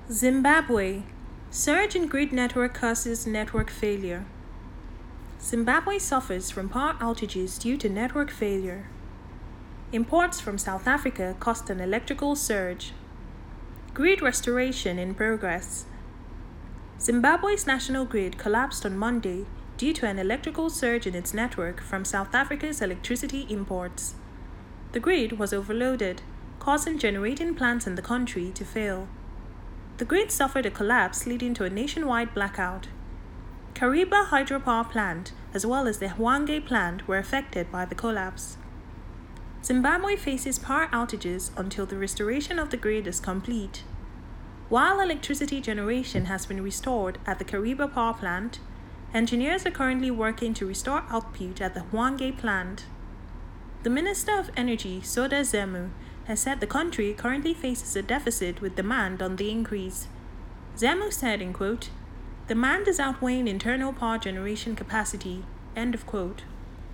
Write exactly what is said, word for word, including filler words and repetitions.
Zimbabwe. Surge in grid network causes network failure. Zimbabwe suffers from power outages due to network failure. Imports from South Africa caused an electrical surge. Grid restoration in progress. Zimbabwe's national grid collapsed on Monday due to an electrical surge in its network from South Africa's electricity imports. The grid was overloaded, causing generating plants in the country to fail. The grid suffered a collapse leading to a nationwide blackout. Kariba hydropower plant as well as the Hwange plant were affected by the collapse. Zimbabwe faces power outages until the restoration of the grid is complete. While electricity generation has been restored at the Kariba power plant, engineers are currently working to restore output at the Hwange plant. The Minister of Energy, Soda Zemu, has said the country currently faces a deficit with demand on the increase. Zemu said, in quote, "Demand is outweighing internal power generation capacity," end of quote.